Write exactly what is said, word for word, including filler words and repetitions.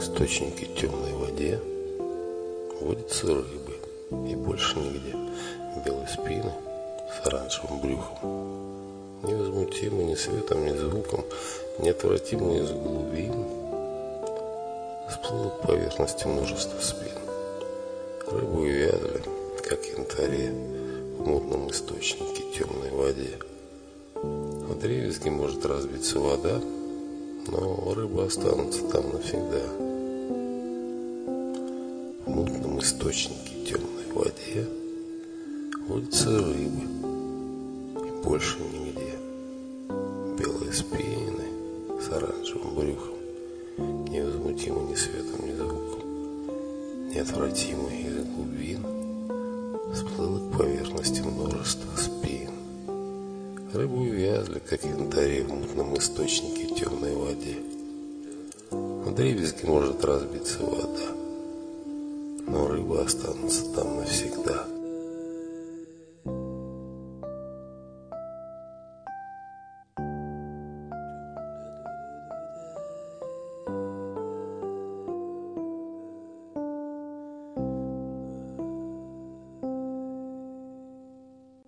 источнике темной воде водятся рыбы, и больше нигде. Белые спины с оранжевым брюхом, невозмутимы ни светом, ни звуком, неотвратимы из глубин, всплыло к поверхности множество спин. Рыбы увязли, как янтаре, в мутном источнике темной воде. В древеске может разбиться вода, но рыбы останутся там навсегда. В мутном источнике темной воде водятся рыбы, и больше нигде. Белые спины с оранжевым брюхом, невозмутимы ни светом, ни звуком, неотвратимы из глубин, всплыло к поверхности множество спин. Рыбы увязли, как янтаре, в мутном источнике темной воде. В дребезге может разбиться вода, но рыбы останутся там навсегда.